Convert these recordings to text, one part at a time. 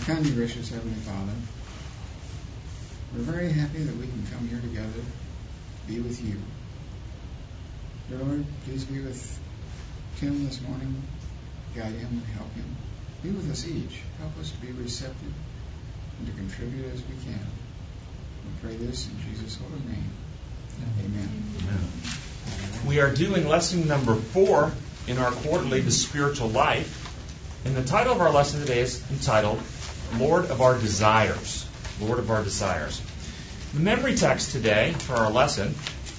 Kind and gracious Heavenly Father, we're very happy that we can come here together, be with you. Dear Lord, please be with Tim this morning, guide him and help him. Be with us each. Help us to be receptive and to contribute as we can. We pray this in Jesus' holy name. Amen. Amen. We are doing lesson number 4 in our quarterly, The Spiritual Life. And the title of our lesson today is entitled, Lord of Our Desires. Lord of Our Desires. The memory text today for our lesson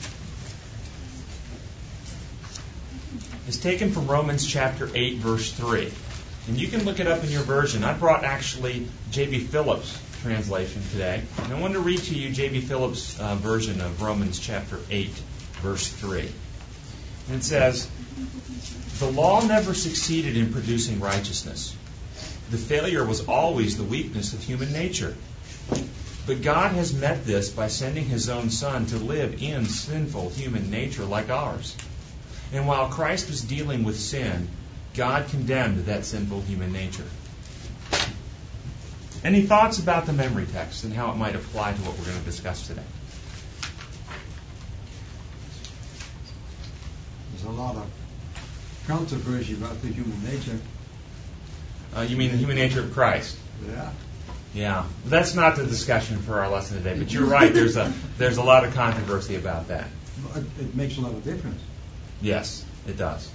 is taken from Romans chapter 8, verse 3. And you can look it up in your version. I brought actually J.B. Phillips' translation today. And I want to read to you J.B. Phillips' version of Romans chapter 8, verse 3. And it says, the law never succeeded in producing righteousness. The failure was always the weakness of human nature. But God has met this by sending His own Son to live in sinful human nature like ours. And while Christ was dealing with sin, God condemned that sinful human nature. Any thoughts about the memory text and how it might apply to what we're going to discuss today? There's a lot of controversy about the human nature. You mean the human nature of Christ? Yeah. Yeah. That's not the discussion for our lesson today, but you're right. There's a lot of controversy about that. It makes a lot of difference. Yes, it does.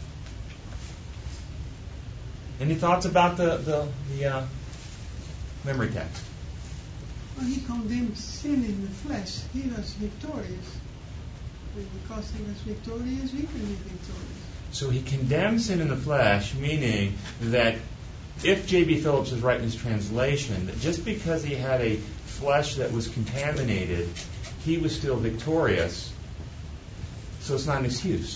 Any thoughts about the memory text? Well, he condemned sin in the flesh. He was victorious. And because he was victorious, we can be victorious. So he condemned sin in the flesh, meaning that if J.B. Phillips is right in his translation, that just because he had a flesh that was contaminated, he was still victorious. So it's not an excuse.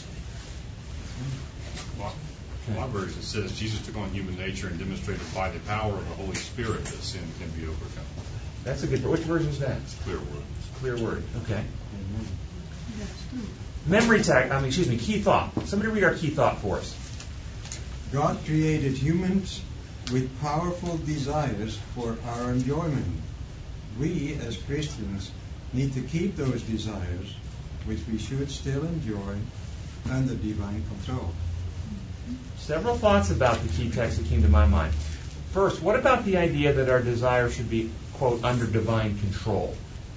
My version says Jesus took on human nature and demonstrated by the power of the Holy Spirit that sin can be overcome. That's a good. Which version is that? It's a clear word. Clear word. Okay. That's true. Memory tag. Key thought. Somebody read our key thought for us. God created humans with powerful desires for our enjoyment. We, as Christians, need to keep those desires, which we should still enjoy, under divine control. Several thoughts about the key text that came to my mind. First, what about the idea that our desires should be, quote, under divine control?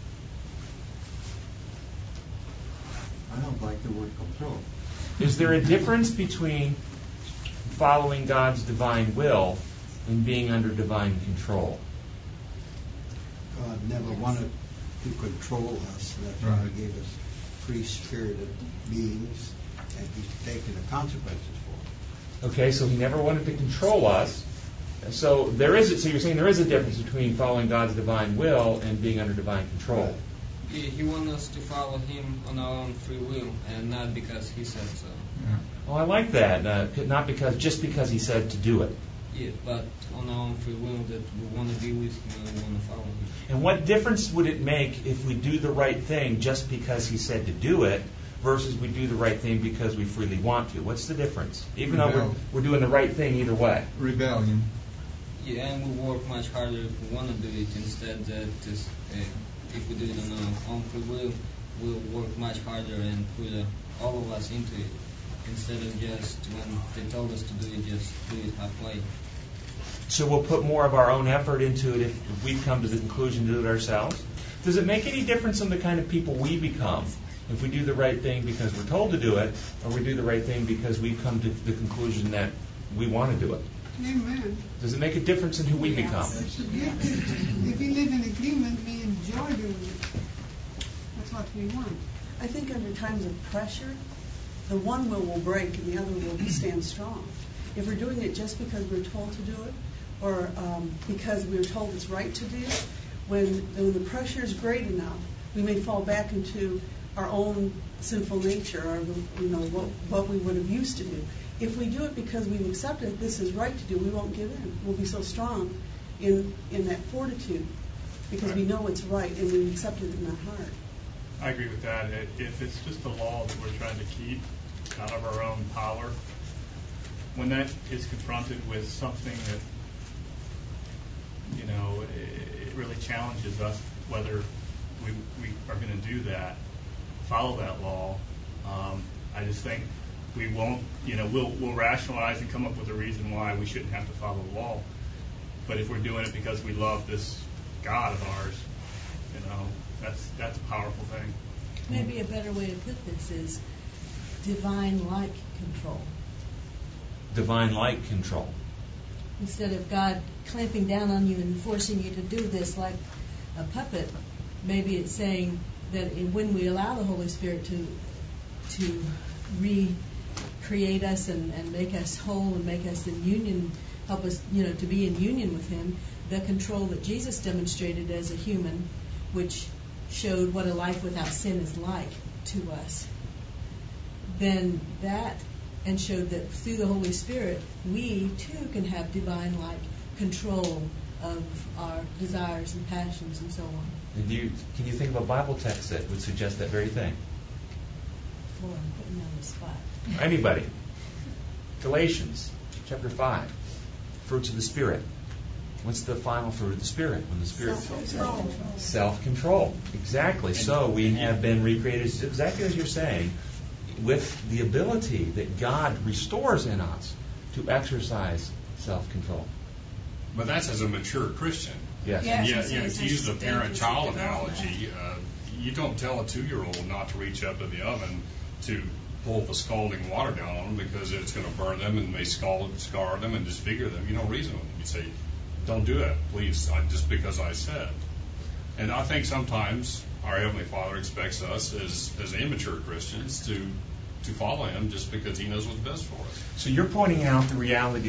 I don't like the word control. Is there a difference between following God's divine will and being under divine control? God never wanted to control us. That's why He gave us free-spirited beings, and He's taken the consequences for it. Okay, so He never wanted to control us. So you're saying there is a difference between following God's divine will and being under divine control. Yeah, He wants us to follow Him on our own free will, and not because He said so. Yeah. Well, I like that. Not just because He said to do it. Yeah, but on our own free will, that we want to be with Him and we want to follow Him. And what difference would it make if we do the right thing just because He said to do it, versus we do the right thing because we freely want to? What's the difference? Even though we're doing the right thing either way. Rebellion. Yeah, and we work much harder if we want to do it instead that if we do it on our own free will, we'll work much harder and put all of us into it instead of just when they told us to do it, just do it halfway. So we'll put more of our own effort into it if we come to the conclusion to do it ourselves? Does it make any difference in the kind of people we become if we do the right thing because we're told to do it, or we do the right thing because we've come to the conclusion that we want to do it? Amen. Does it make a difference in who we become? It's a gift. If we live in agreement, we enjoy doing it. That's what we want. I think under times of pressure, the one will break and the other will stand strong. If we're doing it just because we're told to do it, or because we're told it's right to do, when the pressure is great enough, we may fall back into our own sinful nature, or what we would have used to do. If we do it because we've accepted this is right to do, we won't give in. We'll be so strong in that fortitude because we know it's right and we've accepted it in our heart. I agree with that. If it's just a law that we're trying to keep out of our own power, when that is confronted with something that really challenges us whether we are going to do that, follow that law. I just think we won't, we'll rationalize and come up with a reason why we shouldn't have to follow the law. But if we're doing it because we love this God of ours, that's a powerful thing. Maybe a better way to put this is divine-like control. Divine-like control. Instead of God clamping down on you and forcing you to do this like a puppet, maybe it's saying that when we allow the Holy Spirit to recreate us and make us whole and make us in union, help us, to be in union with Him, the control that Jesus demonstrated as a human, which showed what a life without sin is like to us, then that, and showed that through the Holy Spirit, we too can have divine-like control of our desires and passions and so on. And can you think of a Bible text that would suggest that very thing? Boy, I'm putting you on the spot. Anybody? Galatians chapter 5. Fruits of the Spirit. What's the final fruit of the Spirit? When the Spirit self-control. Exactly. So we have been recreated exactly as you're saying, with the ability that God restores in us to exercise self-control. But that's as a mature Christian. Yes. And to use the parent-child analogy, you don't tell a 2-year-old not to reach up to the oven to pull the scalding water down on them because it's going to burn them and may scar them and disfigure them. You don't reason with them. You say, don't do that, please, just because I said. And I think sometimes our Heavenly Father expects us as immature Christians to follow Him just because He knows what's best for us. So you're pointing out the reality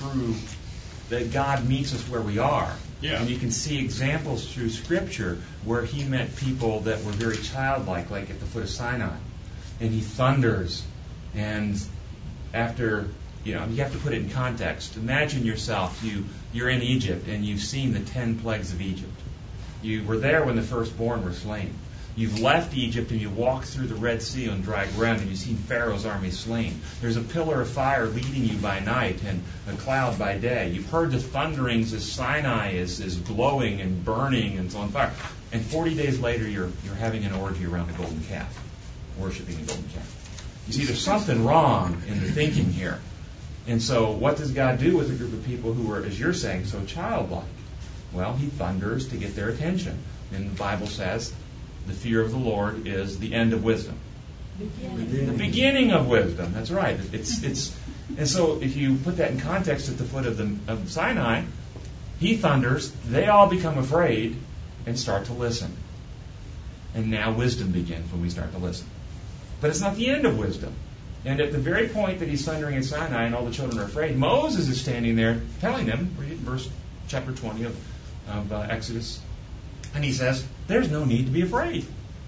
that God meets us where we are. Yeah. And you can see examples through Scripture where He met people that were very childlike, like at the foot of Sinai. And He thunders. And after, you have to put it in context. Imagine yourself, you're in Egypt and you've seen the 10 plagues of Egypt. You were there when the firstborn were slain. You've left Egypt and you walk through the Red Sea on dry ground and you've seen Pharaoh's army slain. There's a pillar of fire leading you by night and a cloud by day. You've heard the thunderings as Sinai is glowing and burning and it's on fire. And 40 days later you're having an orgy around a golden calf, worshiping a golden calf. You see, there's something wrong in the thinking here. And so what does God do with a group of people who are, as you're saying, so childlike? Well, He thunders to get their attention. And the Bible says the fear of the Lord is the end of wisdom. The beginning of wisdom. That's right. And so if you put that in context at the foot of Sinai, He thunders, they all become afraid and start to listen. And now wisdom begins when we start to listen. But it's not the end of wisdom. And at the very point that He's thundering at Sinai and all the children are afraid, Moses is standing there telling them, read verse chapter 20 of Exodus, and he says, there's no need to be afraid.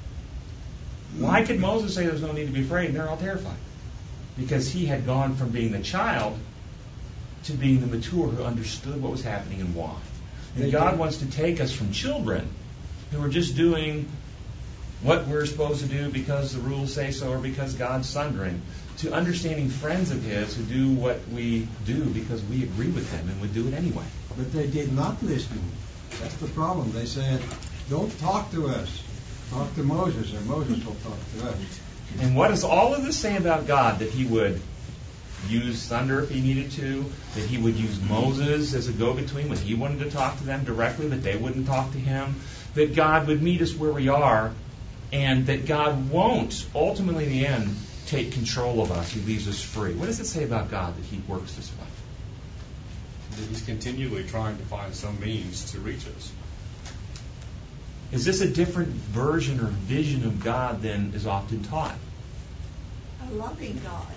Why could Moses say there's no need to be afraid? And they're all terrified. Because he had gone from being the child to being the mature who understood what was happening and why. And God wants to take us from children who are just doing what we're supposed to do because the rules say so or because God's thundering, to understanding friends of His who do what we do because we agree with them and would do it anyway. But they did not listen. That's the problem. They said, don't talk to us. Talk to Moses, and Moses will talk to us. And what does all of this say about God? That He would use thunder if He needed to, that He would use Moses as a go-between when He wanted to talk to them directly, but they wouldn't talk to Him, that God would meet us where we are, and that God won't, ultimately in the end, take control of us. He leaves us free. What does it say about God that He works this way? That He's continually trying to find some means to reach us. Is this a different version or vision of God than is often taught? A loving God.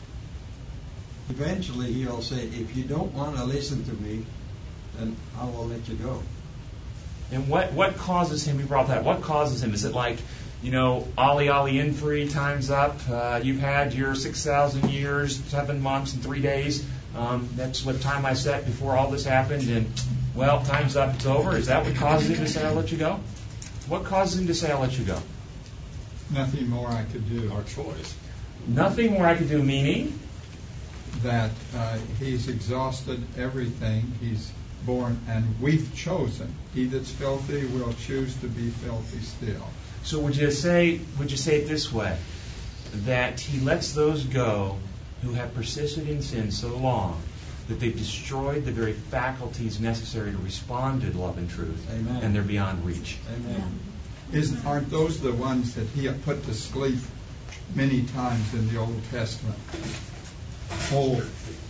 Eventually He'll say, if you don't want to listen to me, then I will let you go. And what causes Him, you brought that, what causes Him? Is it like, Ollie Infree, time's up, you've had your 6,000 years, 7 months, and 3 days, that's what time I set before all this happened, and, well, time's up, it's over. Is that what causes Him to say, I'll let you go? What causes Him to say, I'll let you go? Nothing more I could do. Our choice. Nothing more I could do, meaning? That He's exhausted everything. He's born, and we've chosen. He that's filthy will choose to be filthy still. So would you say it this way, that he lets those go who have persisted in sin so long that they've destroyed the very faculties necessary to respond to love and truth, Amen. and they're beyond reach? Amen. Aren't those the ones that he had put to sleep many times in the Old Testament? Whole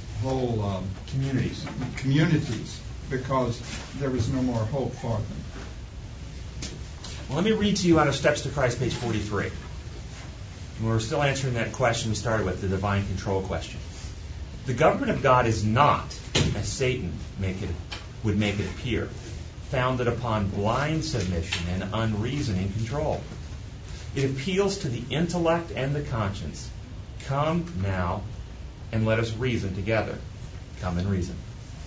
communities, because there was no more hope for them. Well, let me read to you out of Steps to Christ, page 43. And we're still answering that question we started with, the divine control question. The government of God is not, as Satan would make it appear, founded upon blind submission and unreasoning control. It appeals to the intellect and the conscience. Come now and let us reason together. Come and reason.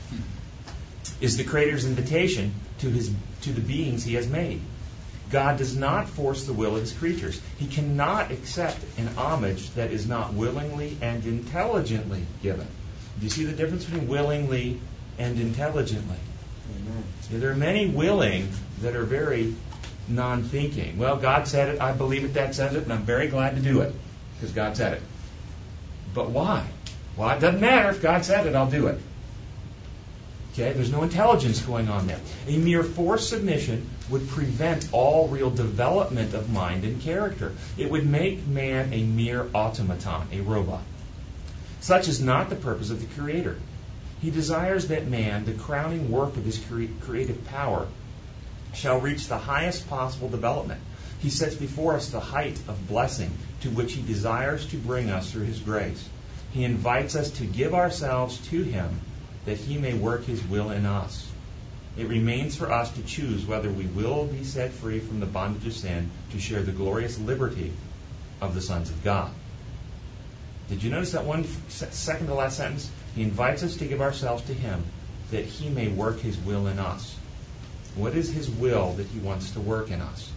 Is the Creator's invitation to the beings He has made. God does not force the will of His creatures. He cannot accept an homage that is not willingly and intelligently given. Do you see the difference between willingly and intelligently? Amen. See, there are many willing that are very non-thinking. Well, God said it, I believe it, that says it, and I'm very glad to do it because God said it. But why? Well, it doesn't matter. If God said it, I'll do it. Okay, there's no intelligence going on there. A mere forced submission would prevent all real development of mind and character. It would make man a mere automaton, a robot. Such is not the purpose of the Creator. He desires that man, the crowning work of his creative power, shall reach the highest possible development. He sets before us the height of blessing to which He desires to bring us through His grace. He invites us to give ourselves to Him that He may work His will in us. It remains for us to choose whether we will be set free from the bondage of sin to share the glorious liberty of the sons of God. Did you notice that one second to last sentence? He invites us to give ourselves to Him that He may work His will in us. What is His will that He wants to work in us?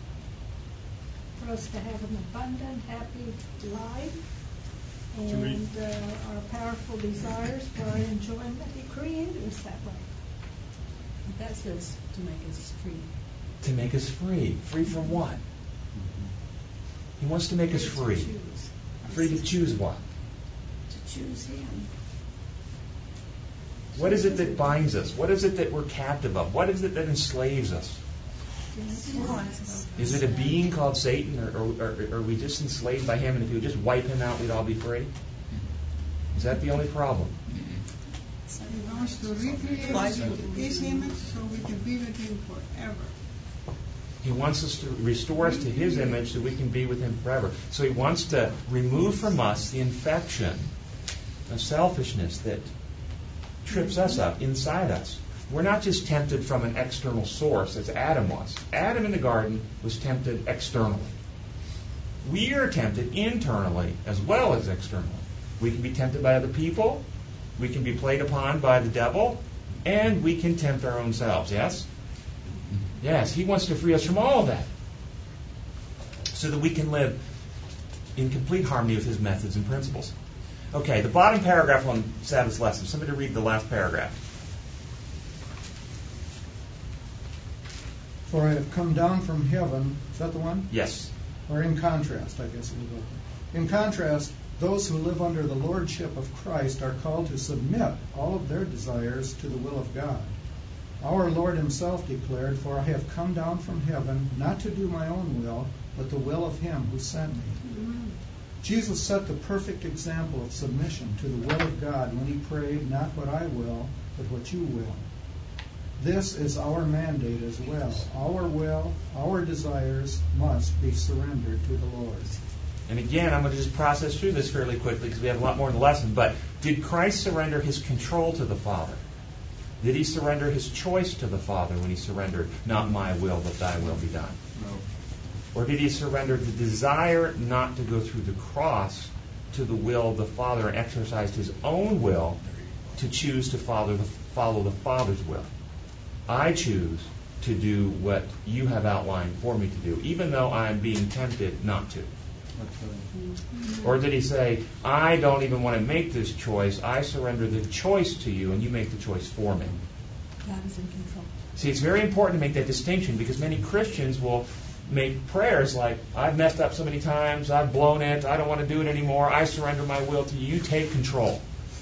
For us to have an abundant, happy life, and our powerful desires for our enjoyment. He created us that way. That says to make us free. To make us free. Free from what? He wants to make us free. To choose. Free to choose what? To choose Him. What is it that binds us? What is it that we're captive of? What is it that enslaves us? Is it a being called Satan, or are we just enslaved by him, and if he would just wipe him out, we'd all be free? Is that the only problem? He wants to recreate us in His image so we can be with Him forever. He wants us to restore us to His image so we can be with Him forever. So He wants to remove from us the infection of selfishness that trips us up inside us. We're not just tempted from an external source as Adam was. Adam in the garden was tempted externally. We are tempted internally as well as externally. We can be tempted by other people. We can be played upon by the devil. And we can tempt our own selves. Yes? Yes. He wants to free us from all of that so that we can live in complete harmony with His methods and principles. Okay, the bottom paragraph on Sabbath's lesson. Somebody read the last paragraph. For I have come down from heaven. Is that the one? Yes. Or in contrast, I guess it would go. In contrast, those who live under the lordship of Christ are called to submit all of their desires to the will of God. Our Lord Himself declared, For I have come down from heaven not to do my own will, but the will of Him who sent me. Amen. Jesus set the perfect example of submission to the will of God when He prayed, Not what I will, but what you will. This is our mandate as well. Our will, our desires must be surrendered to the Lord. And again, I'm going to just process through this fairly quickly because we have a lot more in the lesson. But did Christ surrender His control to the Father? Did He surrender His choice to the Father when He surrendered, not my will, but thy will be done? No. Or did He surrender the desire not to go through the cross to the will of the Father and exercised His own will to choose to follow the Father's will? I choose to do what you have outlined for me to do, even though I'm being tempted not to. Or did He say, I don't even want to make this choice. I surrender the choice to you, and you make the choice for me? God is in control. See, it's very important to make that distinction because many Christians will make prayers like, I've messed up so many times, I've blown it, I don't want to do it anymore, I surrender my will to you, take control.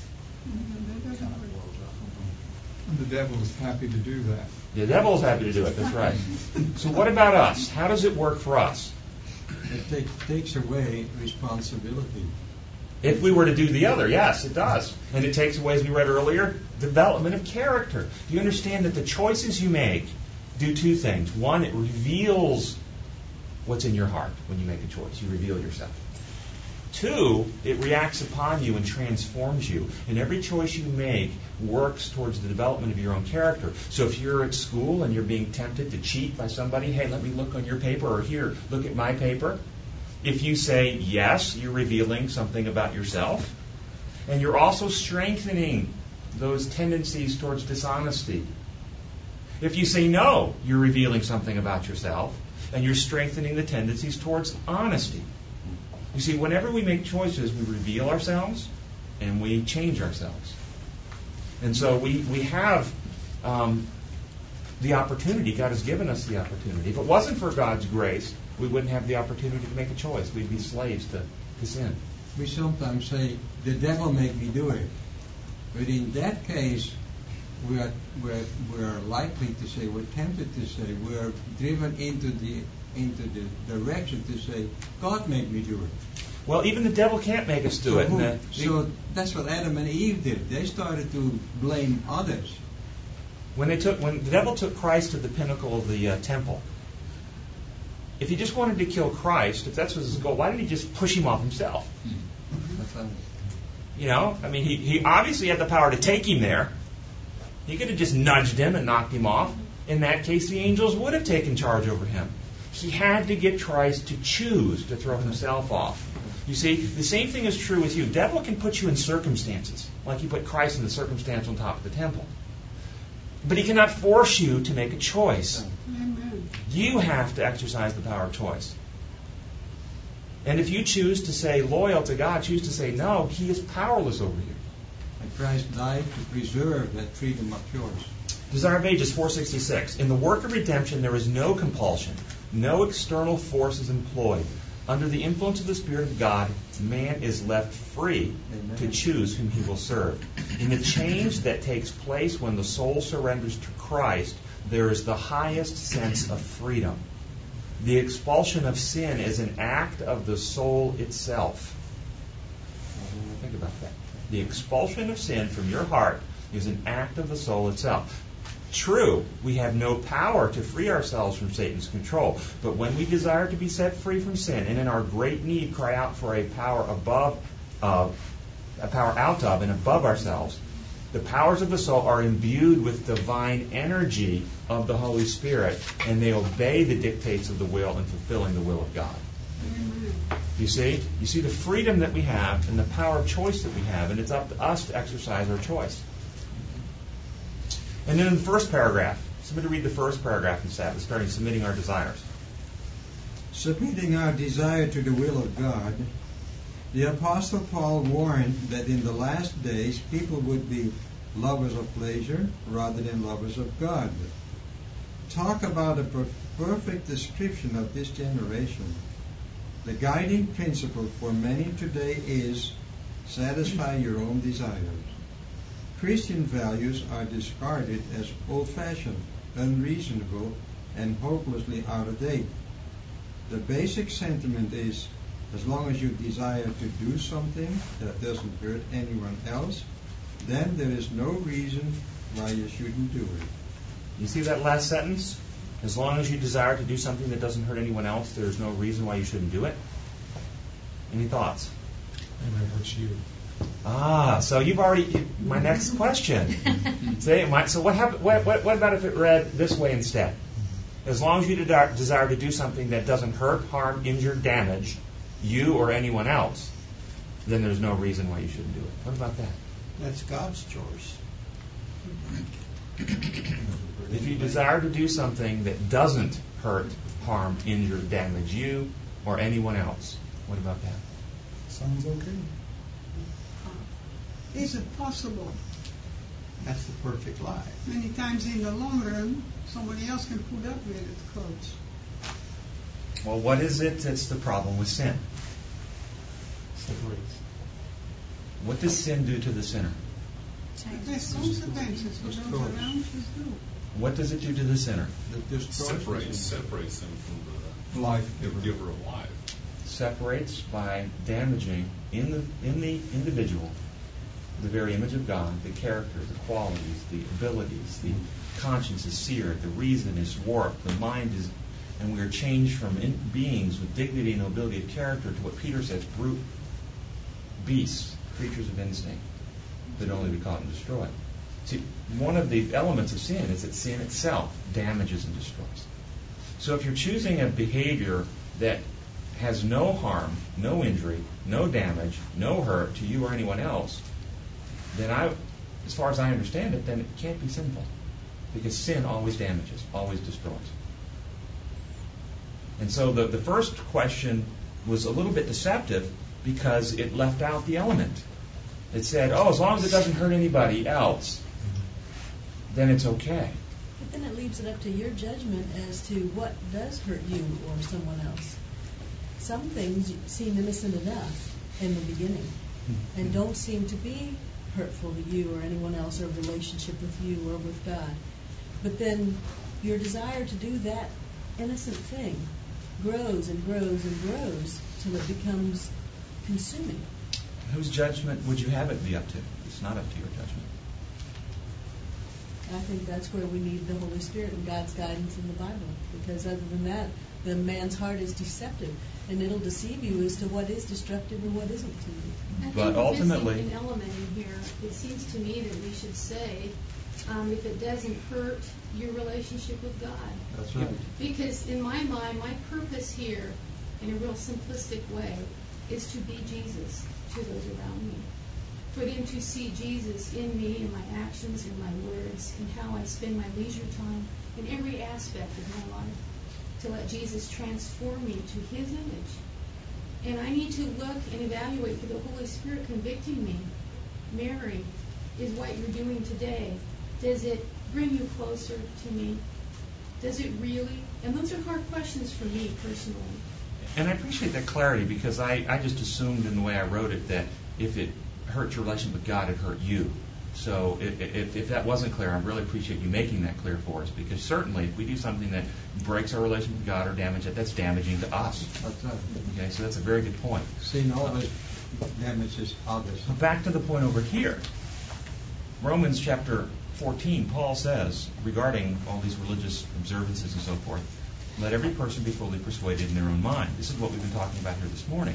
And the devil is happy to do that. The devil is happy to do it, that's right. So what about us? How does it work for us? It takes away responsibility. If we were to do the other, yes, it does. And it takes away, as we read earlier, development of character. Do you understand that the choices you make do two things? One, it reveals what's in your heart when you make a choice. You reveal yourself. Two, it reacts upon you and transforms you. And every choice you make works towards the development of your own character. So if you're at school and you're being tempted to cheat by somebody, hey, let me look on your paper, or here, look at my paper. If you say yes, you're revealing something about yourself. And you're also strengthening those tendencies towards dishonesty. If you say no, you're revealing something about yourself. And you're strengthening the tendencies towards honesty. You see, whenever we make choices, we reveal ourselves and we change ourselves. And so we have the opportunity. God has given us the opportunity. If it wasn't for God's grace, we wouldn't have the opportunity to make a choice. We'd be slaves to sin. We sometimes say, the devil made me do it. But in that case, we're likely to say, we're tempted to say, we're driven into the direction to say, God made me do it. Well, even the devil can't make us do it. So that's what Adam and Eve did. They started to blame others. When the devil took Christ to the pinnacle of the temple, if he just wanted to kill Christ, if that's his goal, why didn't he just push him off himself? You know, I mean, he obviously had the power to take him there. He could have just nudged him and knocked him off. In that case, the angels would have taken charge over him. He had to get Christ to choose to throw himself off. You see, the same thing is true with you. The devil can put you in circumstances, like he put Christ in the circumstance on top of the temple. But he cannot force you to make a choice. Amen. You have to exercise the power of choice. And if you choose to say loyal to God, choose to say no, he is powerless over you. And Christ died to preserve that freedom of choice. Desire of Ages 466. In the work of redemption, there is no compulsion. No external force is employed. Under the influence of the Spirit of God, man is left free to choose whom he will serve. In the change that takes place when the soul surrenders to Christ, there is the highest sense of freedom. The expulsion of sin is an act of the soul itself. Think about that. The expulsion of sin from your heart is an act of the soul itself. True, we have no power to free ourselves from Satan's control, but when we desire to be set free from sin and in our great need cry out for a power out of and above ourselves, the powers of the soul are imbued with divine energy of the Holy Spirit, and they obey the dictates of the will in fulfilling the will of God. You see the freedom that we have and the power of choice that we have, and it's up to us to exercise our choice. And then in the first paragraph, somebody read the first paragraph instead, starting submitting our desires. Submitting our desire to the will of God, the Apostle Paul warned that in the last days people would be lovers of pleasure rather than lovers of God. Talk about a perfect description of this generation. The guiding principle for many today is satisfy your own desires. Christian values are discarded as old-fashioned, unreasonable, and hopelessly out of date. The basic sentiment is, as long as you desire to do something that doesn't hurt anyone else, then there is no reason why you shouldn't do it. You see that last sentence? As long as you desire to do something that doesn't hurt anyone else, there is no reason why you shouldn't do it. Any thoughts? It might hurt you. So you've already. My next question. So what about if it read this way instead? As long as you desire to do something that doesn't hurt, harm, injure, damage you or anyone else, then there's no reason why you shouldn't do it. What about that? That's God's choice. If you desire to do something that doesn't hurt, harm, injure, damage you or anyone else, what about that? Sounds okay. Is it possible That's the perfect lie. Many times in the long run, somebody else can put up with it, Coach. Well, what is it that's the problem with sin? Separates. What does sin do to the sinner? There's consequences for those around you too. What does it do to the sinner? Separates them from the Life giver of life. Separates by damaging in the individual the very image of God, the character, the qualities, the abilities, the conscience is seared, the reason is warped, the mind is, and we are changed from beings with dignity and nobility of character to what Peter says, brute beasts, creatures of instinct, that only be caught and destroyed. See, one of the elements of sin is that sin itself damages and destroys. So if you're choosing a behavior that has no harm, no injury, no damage, no hurt to you or anyone else, then as far as I understand it, then it can't be sinful. Because sin always damages, always destroys. And so the first question was a little bit deceptive because it left out the element. It said, as long as it doesn't hurt anybody else, then it's okay. But then it leaves it up to your judgment as to what does hurt you or someone else. Some things seem innocent enough in the beginning and don't seem to be hurtful to you or anyone else or relationship with you or with God. But then your desire to do that innocent thing grows and grows and grows till it becomes consuming. Whose judgment would you have it be up to? It's not up to your judgment. I think that's where we need the Holy Spirit and God's guidance in the Bible. Because other than that, the man's heart is deceptive, and it'll deceive you as to what is destructive and what isn't to you. But ultimately, an element in here. It seems to me that we should say, if it doesn't hurt your relationship with God. That's right. Because in my mind, my purpose here, in a real simplistic way, is to be Jesus to those around me. For them to see Jesus in me, in my actions, in my words, in how I spend my leisure time, in every aspect of my life. To let Jesus transform me to His image. And I need to look and evaluate for the Holy Spirit convicting me. Mary, is what you're doing today, does it bring you closer to me? Does it really? And those are hard questions for me personally. And I appreciate that clarity because I just assumed in the way I wrote it that if it hurt your relationship with God, it hurt you. So if that wasn't clear, I really appreciate you making that clear for us because certainly if we do something that breaks our relationship with God or damage it, that's damaging to us. That's right. Okay, so that's a very good point. Sin always damages others. Back to the point over here. Romans chapter 14, Paul says, regarding all these religious observances and so forth, let every person be fully persuaded in their own mind. This is what we've been talking about here this morning.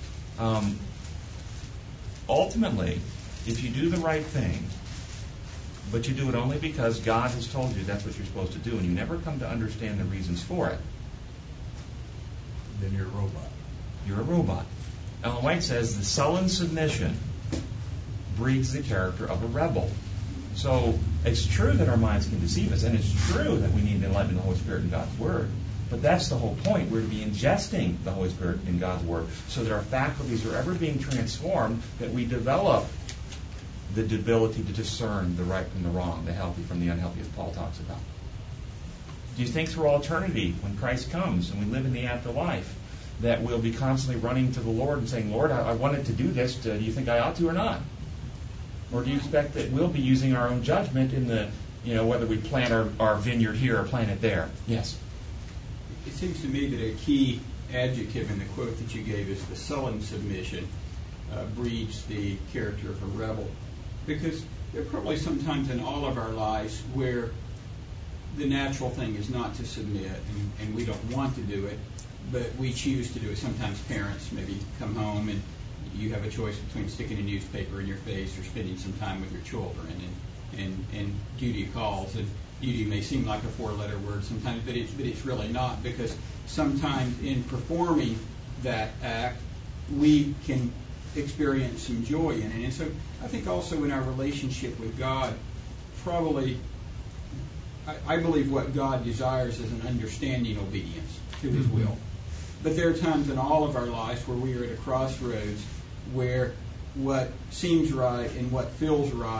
Ultimately, if you do the right thing, but you do it only because God has told you that's what you're supposed to do, and you never come to understand the reasons for it, then you're a robot. You're a robot. Ellen White says the sullen submission breeds the character of a rebel. So it's true that our minds can deceive us, and it's true that we need the enlightenment of the Holy Spirit in God's Word. But that's the whole point. We're to be ingesting the Holy Spirit in God's Word so that our faculties are ever being transformed, that we develop the ability to discern the right from the wrong, the healthy from the unhealthy, as Paul talks about. Do you think through all eternity, when Christ comes and we live in the afterlife, that we'll be constantly running to the Lord and saying, Lord, I wanted to do this. Do you think I ought to or not? Or do you expect that we'll be using our own judgment in the, whether we plant our vineyard here or plant it there? Yes. It seems to me that a key adjective in the quote that you gave is the sullen submission breeds the character of a rebel. Because there are probably sometimes in all of our lives where the natural thing is not to submit, and we don't want to do it, but we choose to do it. Sometimes parents maybe come home and you have a choice between sticking a newspaper in your face or spending some time with your children, and duty calls. And duty may seem like a four-letter word sometimes, but it's really not, because sometimes in performing that act, we can experience some joy in it. And so I think also in our relationship with God, probably, I believe what God desires is an understanding obedience to His will. But there are times in all of our lives where we are at a crossroads where what seems right and what feels right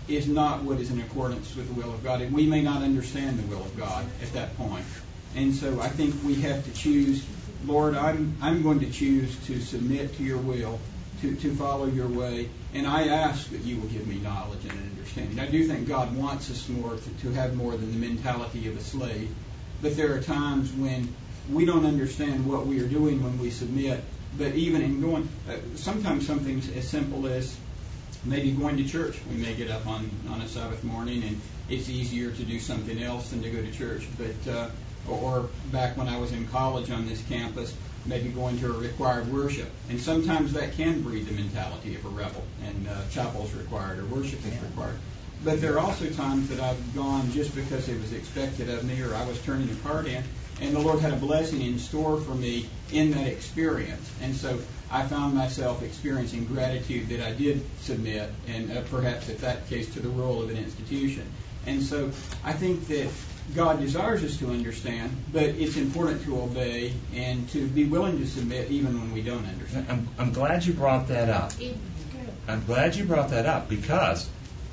is not what is in accordance with the will of God. And we may not understand the will of God at that point. And so I think we have to choose, Lord, I'm going to choose to submit to your will, to follow your way, and I ask that you will give me knowledge and understanding. I do think God wants us more to have more than the mentality of a slave, but there are times when we don't understand what we are doing when we submit. But even in going, sometimes something as simple as maybe going to church. We may get up on a Sabbath morning, and it's easier to do something else than to go to church. But or back when I was in college on this campus, maybe going to a required worship. And sometimes that can breed the mentality of a rebel, and chapel's required or worship is required. But there are also times that I've gone just because it was expected of me, or I was turning a card in, and the Lord had a blessing in store for me in that experience. And so I found myself experiencing gratitude that I did submit, and perhaps at that case to the rule of an institution. And so I think that God desires us to understand, but it's important to obey and to be willing to submit even when we don't understand. I'm glad you brought that up. I'm glad you brought that up, because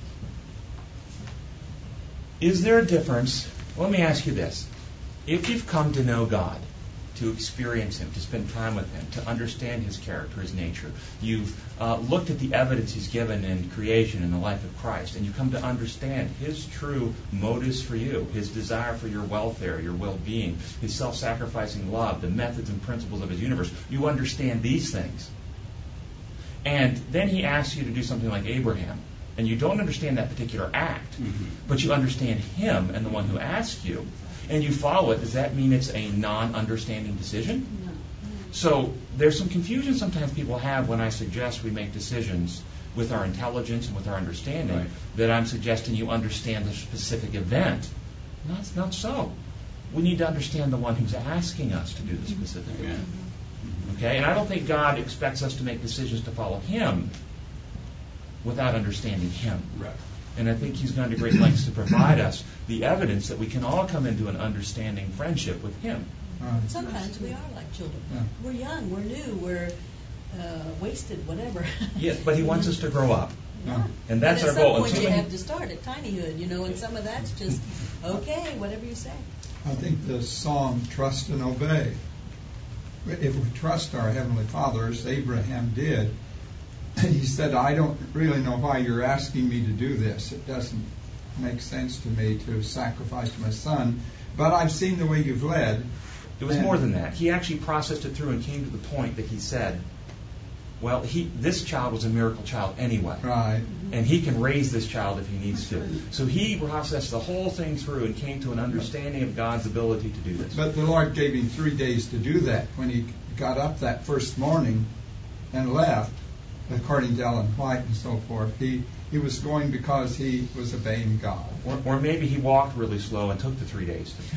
is there a difference? Let me ask you this. If you've come to know God, to experience Him, to spend time with Him, to understand His character, His nature, you've looked at the evidence He's given in creation and the life of Christ, and you come to understand His true motives for you, His desire for your welfare, your well-being, His self-sacrificing love, the methods and principles of His universe. You understand these things. And then He asks you to do something like Abraham, and you don't understand that particular act, but you understand Him and the one who asked you, and you follow it. Does that mean it's a non-understanding decision? No. So there's some confusion sometimes people have when I suggest we make decisions with our intelligence and with our understanding, right, that I'm suggesting you understand the specific event. No, it's not so. We need to understand the one who's asking us to do the specific event. Okay? And I don't think God expects us to make decisions to follow Him without understanding Him. Right. And I think He's gone to great lengths to provide us the evidence that we can all come into an understanding friendship with Him. Sometimes we are like children. Yeah. We're young, we're new, we're wasted, whatever. Yes, but He wants us to grow up. Yeah. And that's but our goal. At some point you have to start at tinyhood, and some of that's just, okay, whatever you say. I think the song, Trust and Obey. If we trust our Heavenly Father, as Abraham did, he said, I don't really know why you're asking me to do this. It doesn't make sense to me to sacrifice my son, but I've seen the way you've led. It was more than that. He actually processed it through and came to the point that he said, well, this child was a miracle child anyway. Right. And he can raise this child if he needs to. So he processed the whole thing through and came to an understanding of God's ability to do this. But the Lord gave him 3 days to do that. When he got up that first morning and left, according to Ellen White and so forth, he was going because he was obeying God. Or maybe he walked really slow and took the 3 days to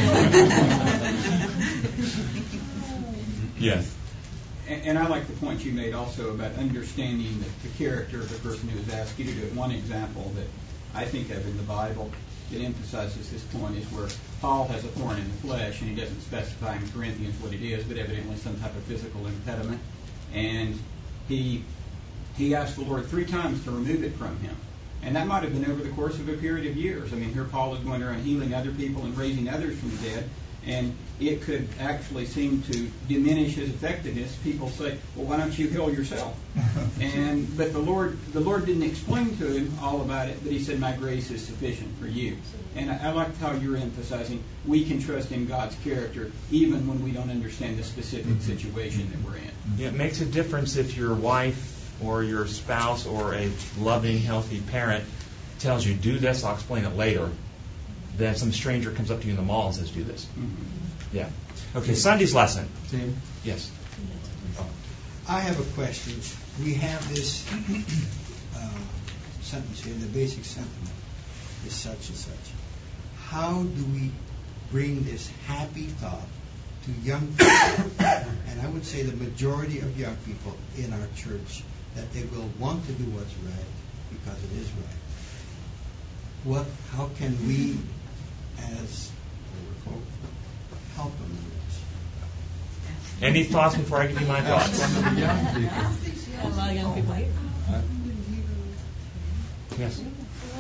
Yes. And I like the point you made also about understanding the character of the person who was asked you to do it. One example that I think of in the Bible that emphasizes this point is where Paul has a thorn in the flesh, and he doesn't specify in Corinthians what it is, but evidently some type of physical impediment. And he asked the Lord 3 times to remove it from him. And that might have been over the course of a period of years. I mean, here Paul is going around healing other people and raising others from the dead, and it could actually seem to diminish his effectiveness. People say, well, why don't you heal yourself? But the Lord didn't explain to him all about it, but he said, my grace is sufficient for you. And I liked how you're emphasizing we can trust in God's character even when we don't understand the specific situation that we're in. Yeah, it makes a difference if your wife or your spouse or a loving, healthy parent tells you, do this, I'll explain it later. Then some stranger comes up to you in the mall and says, do this. Mm-hmm. Yeah. Okay, Sunday's lesson. Tim? Yes. I have a question. We have this sentence here, the basic sentiment is such and such. How do we bring this happy thought to young people? And I would say the majority of young people in our church, that they will want to do what's right because it is right. How can we, as folk, help them in this? Any thoughts before I give you my thoughts? A lot of young people here. Yes.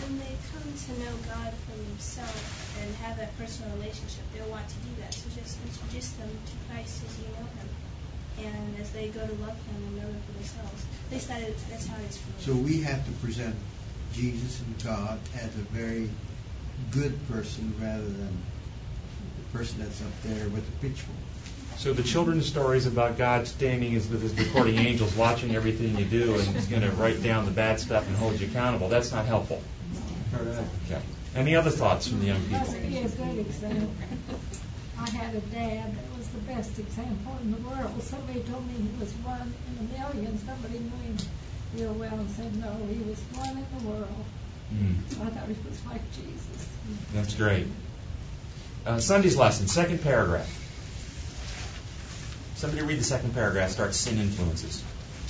to know God for themselves and have that personal relationship, they'll want to do that. So just introduce them to Christ as you know Him. And as they go to love Him and know Him for themselves. At least that's how it is for me. So we have to present Jesus and God as a very good person rather than the person that's up there with the pitchfork. So the children's stories about God standing with his recording angels watching everything you do and he's going to write down the bad stuff and hold you accountable, that's not helpful. Okay. Any other thoughts from the young people? That's a good example. I had a dad that was the best example in the world. Somebody told me he was one in a million. Somebody knew him real well and said, no, he was one in the world. So I thought he was like Jesus. That's great. Sunday's lesson, second paragraph. Somebody read the second paragraph, starts sin influences.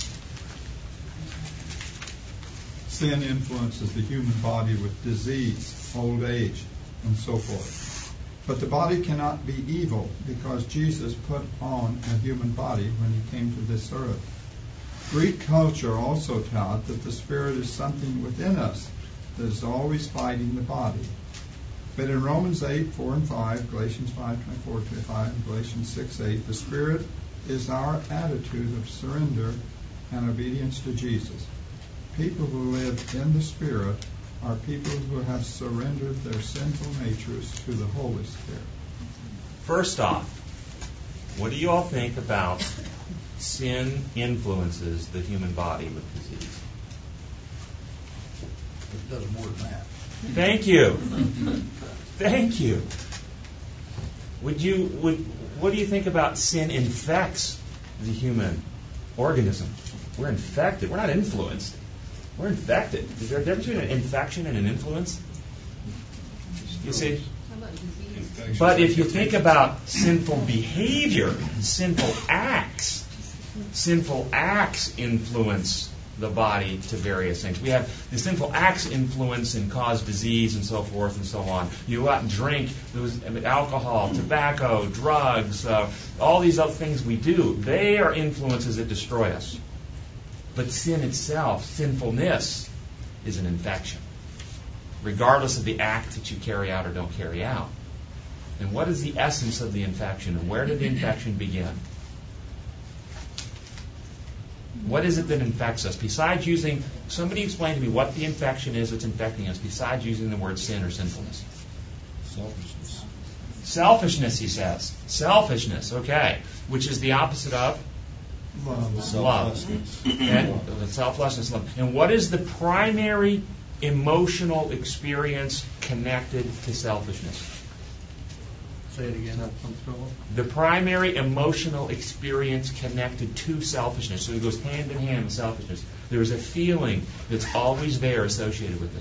Sin influences the human body with disease, old age, and so forth. But the body cannot be evil because Jesus put on a human body when he came to this earth. Greek culture also taught that the spirit is something within us that is always fighting the body. But in Romans 8:4 and 5, Galatians 5:24-25, and Galatians 6:8, the spirit is our attitude of surrender and obedience to Jesus. People who live in the Spirit are people who have surrendered their sinful natures to the Holy Spirit. First off, what do you all think about sin influences the human body with disease? It does more than that. Thank you. Thank you. What do you think about sin infects the human organism? We're infected. We're not influenced. We're infected. Is there a difference between an infection and an influence? You see? But if you think about sinful behavior, sinful acts influence the body to various things. We have the sinful acts influence and cause disease and so forth and so on. You go out and drink, alcohol, tobacco, drugs, all these other things we do. They are influences that destroy us. But sin itself, sinfulness, is an infection, regardless of the act that you carry out or don't carry out. And what is the essence of the infection? And where did the infection begin? What is it that infects us? Besides using, somebody explain to me what the infection is that's infecting us, besides using the word sin or sinfulness. Selfishness. Selfishness, he says. Selfishness, okay. Which is the opposite of? Love. And selflessness, love. And what is the primary emotional experience connected to selfishness? Say it again. The primary emotional experience connected to selfishness. So it goes hand in hand with selfishness. There is a feeling that's always there associated with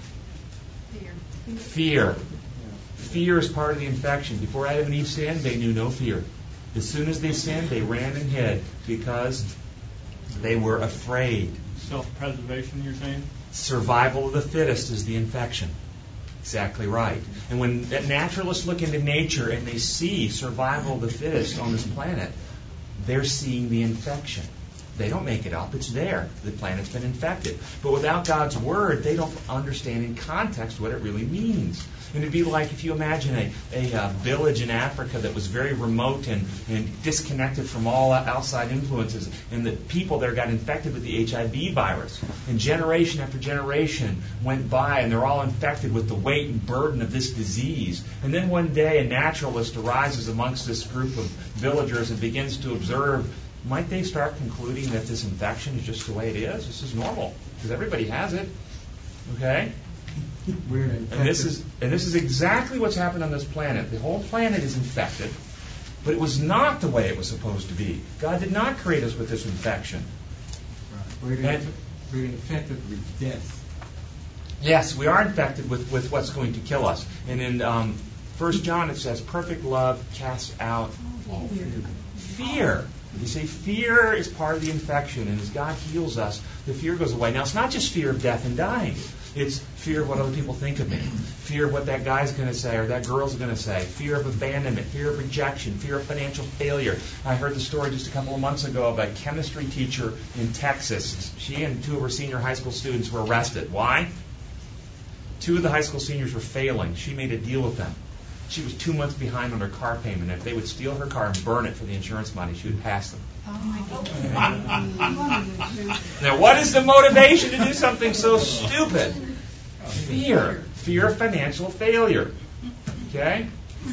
it. Fear. Fear is part of the infection. Before Adam and Eve sinned, they knew no fear. As soon as they sinned, they ran and hid because they were afraid. Self-preservation, you're saying? Survival of the fittest is the infection. Exactly right. And when naturalists look into nature and they see survival of the fittest on this planet, they're seeing the infection. They don't make it up. It's there. The planet's been infected. But without God's Word, they don't understand in context what it really means. And it'd be like if you imagine a village in Africa that was very remote and disconnected from all outside influences, and the people there got infected with the HIV virus. And generation after generation went by, and they're all infected with the weight and burden of this disease. And then one day a naturalist arises amongst this group of villagers and begins to observe, might they start concluding that this infection is just the way it is? This is normal, because everybody has it. Okay? And this is exactly what's happened on this planet. The whole planet is infected, but it was not the way it was supposed to be. God did not create us with this infection. We're infected with death. Yes, we are infected with what's going to kill us. And in 1 John it says, perfect love casts out all fear. You see, fear is part of the infection, and as God heals us, the fear goes away. Now, it's not just fear of death and dying. It's fear of what other people think of me, fear of what that guy's going to say or that girl's going to say, fear of abandonment, fear of rejection, fear of financial failure. I heard the story just a couple of months ago of a chemistry teacher in Texas. She and two of her senior high school students were arrested. Why? 2 of the high school seniors were failing. She made a deal with them. She was 2 months behind on her car payment. If they would steal her car and burn it for the insurance money, she would pass them. Now, what is the motivation to do something so stupid? Fear. Fear of financial failure. Okay?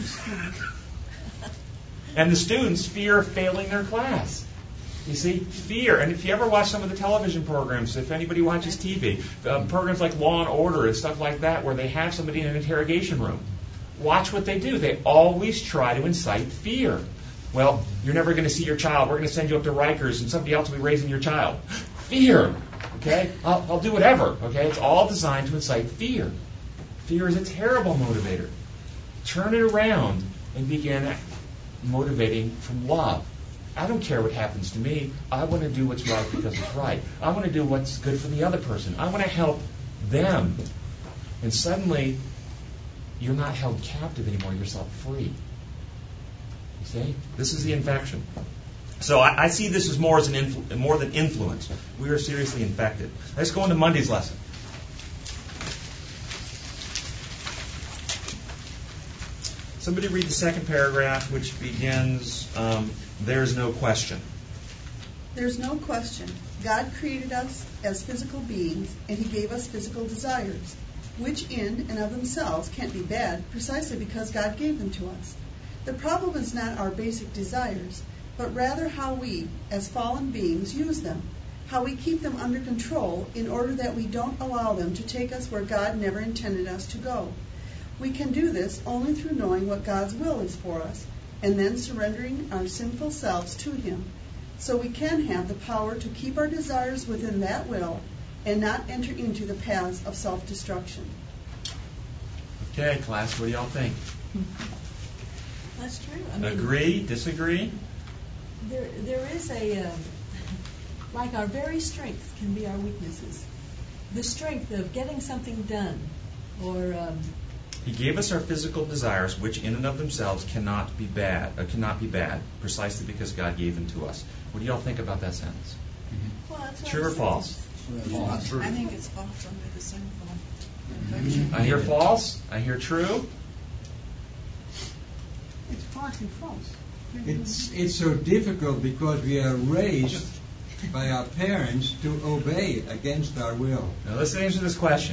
And the students fear failing their class. You see, fear. And if you ever watch some of the television programs, if anybody watches TV, programs like Law and Order and stuff like that, where they have somebody in an interrogation room, watch what they do. They always try to incite fear. Well, you're never going to see your child. We're going to send you up to Rikers, and somebody else will be raising your child. Fear. Okay? I'll do whatever. Okay? It's all designed to incite fear. Fear is a terrible motivator. Turn it around and begin motivating from love. I don't care what happens to me. I want to do what's right because it's right. I want to do what's good for the other person. I want to help them. And suddenly, you're not held captive anymore. You're set free. You see? This is the infection. So I see this as more than influence. We are seriously infected. Let's go into Monday's lesson. Somebody read the second paragraph, which begins, there's no question. There's no question. God created us as physical beings, and He gave us physical desires, which in and of themselves can't be bad, precisely because God gave them to us. The problem is not our basic desires, but rather how we, as fallen beings, use them, how we keep them under control in order that we don't allow them to take us where God never intended us to go. We can do this only through knowing what God's will is for us, and then surrendering our sinful selves to Him, so we can have the power to keep our desires within that will and not enter into the paths of self-destruction. Okay, class, what do y'all think? That's true. Agree? Disagree? There is like our very strength can be our weaknesses. The strength of getting something done, or He gave us our physical desires, which in and of themselves cannot be bad, precisely because God gave them to us. What do y'all think about that sentence? Well, that's True or false? False. I think it's false under the sinful. I hear false. I hear true. It's partly false. It's so difficult because we are raised by our parents to obey against our will. Now let's answer this question.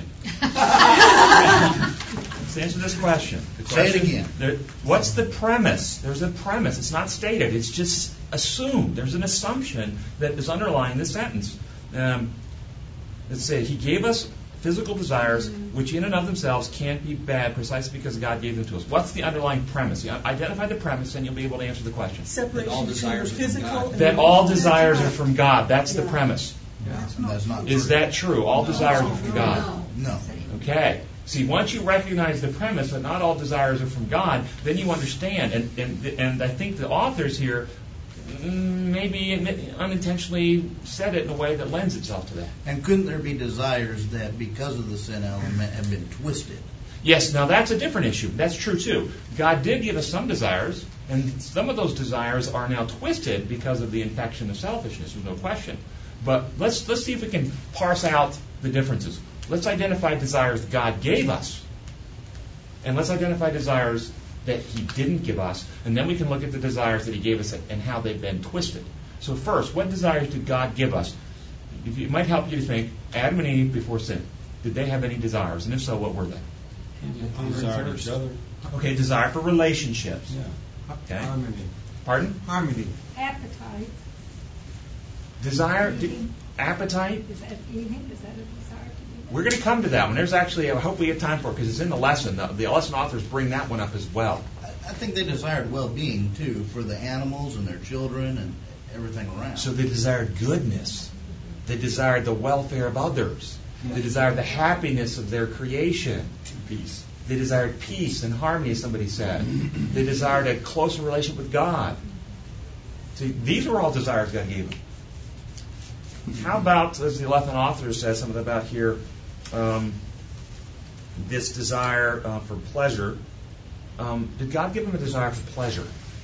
Let's answer this question. Say it again. What's the premise? There's a premise. It's not stated. It's just assumed. There's an assumption that is underlying this sentence. Let's say He gave us physical desires, which in and of themselves can't be bad, precisely because God gave them to us. What's the underlying premise? You identify the premise, and you'll be able to answer the question. Separation all desires between the physical and that all desires are from God. That's the premise. That's not true. Is that true? All desires are from God. No. Okay. See, once you recognize the premise that not all desires are from God, then you understand. And I think the authors here maybe unintentionally said it in a way that lends itself to that. And couldn't there be desires that, because of the sin element, have been twisted? Yes, now that's a different issue. That's true too. God did give us some desires, and some of those desires are now twisted because of the infection of selfishness, there's no question. But let's see if we can parse out the differences. Let's identify desires God gave us, and let's identify desires that He didn't give us, and then we can look at the desires that He gave us and how they've been twisted. So first, what desires did God give us? It might help you to think, Adam and Eve before sin, did they have any desires? And if so, what were they? Desire each other. Okay, desire for relationships. Yeah. Okay. Harmony. Pardon? Harmony. Appetite. Desire, appetite. Is that eating? Is that a desire to do that? We're going to come to that one. There's actually, I hope we get time for it because it's in the lesson. The lesson authors bring that one up as well. I think they desired well-being, too, for the animals and their children and everything around. So they desired goodness. They desired the welfare of others. They desired the happiness of their creation. Peace. They desired peace and harmony, as somebody said. They desired a closer relationship with God. See, these were all desires God gave them. How about, as the 11th author says something about here, this desire for pleasure? Did God give them a desire for pleasure?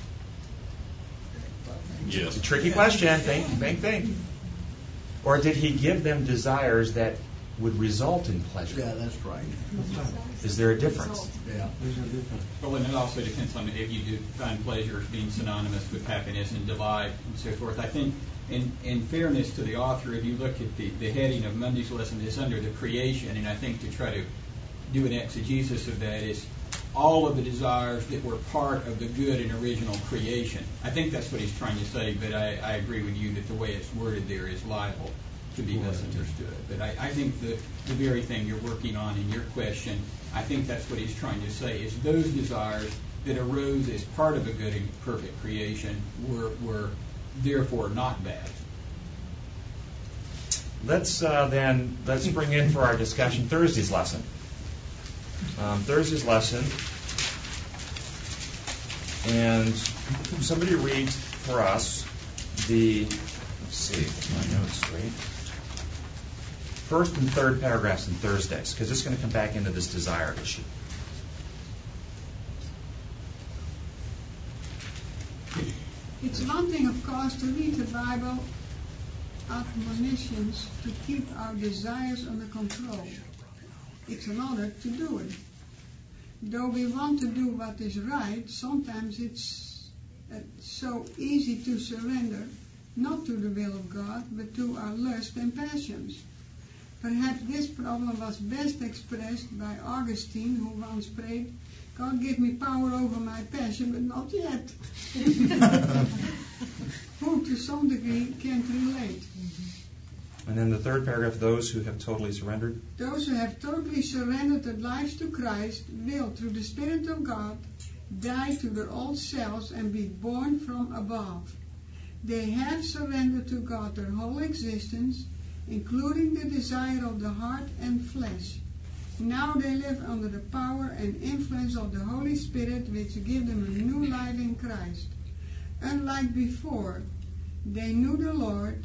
Yes. It's a tricky question. Think. Or did He give them desires that would result in pleasure. Yeah, that's right. Is there a difference? Yeah. There's a difference. Well, and it also depends on if you do find pleasure as being synonymous with happiness and delight and so forth. I think, in fairness to the author, if you look at the heading of Monday's lesson is under the creation, and I think to try to do an exegesis of that is all of the desires that were part of the good and original creation. I think that's what he's trying to say, but I agree with you that the way it's worded there is liable to be misunderstood. But I think the very thing you're working on in your question, I think that's what he's trying to say, is those desires that arose as part of a good and perfect creation were therefore not bad. Let's bring in for our discussion Thursday's lesson. Thursday's lesson, and somebody read for us let's see, my notes straight. First and third paragraphs in Thursdays, because it's going to come back into this desire issue. It's one thing, of course, to read the Bible admonitions to keep our desires under control. It's another to do it. Though we want to do what is right, sometimes it's so easy to surrender, not to the will of God, but to our lust and passions. Perhaps this problem was best expressed by Augustine, who once prayed, "God give me power over my passion, but not yet." Who to some degree can't relate. And then the third paragraph, those who have totally surrendered. Those who have totally surrendered their lives to Christ will, through the Spirit of God, die to their old selves and be born from above. They have surrendered to God their whole existence, including the desire of the heart and flesh. Now they live under the power and influence of the Holy Spirit, which give them a new life in Christ. Unlike before they knew the Lord,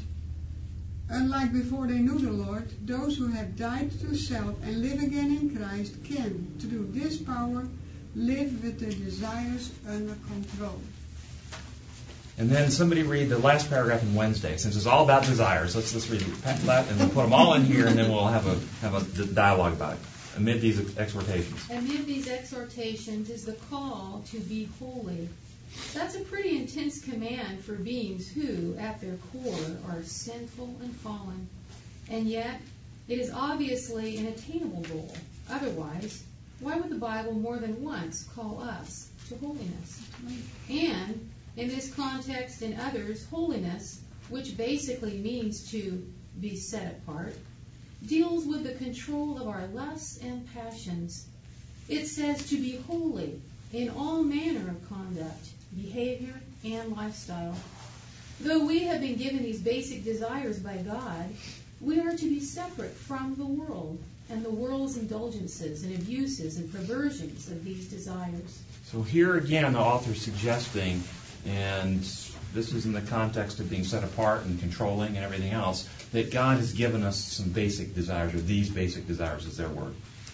those who have died to self and live again in Christ can, through this power, live with their desires under control. And then somebody read the last paragraph in Wednesday, since it's all about desires. Let's read that and we'll put them all in here, and then we'll have a dialogue about it amid these exhortations. Amid these exhortations is the call to be holy. That's a pretty intense command for beings who, at their core, are sinful and fallen. And yet, it is obviously an attainable goal. Otherwise, why would the Bible more than once call us to holiness? And, in this context and others, holiness, which basically means to be set apart, deals with the control of our lusts and passions. It says to be holy in all manner of conduct, behavior, and lifestyle. Though we have been given these basic desires by God, we are to be separate from the world and the world's indulgences and abuses and perversions of these desires. So here again, the author is suggesting, and this is in the context of being set apart and controlling and everything else, that God has given us some basic desires, or these basic desires is their word.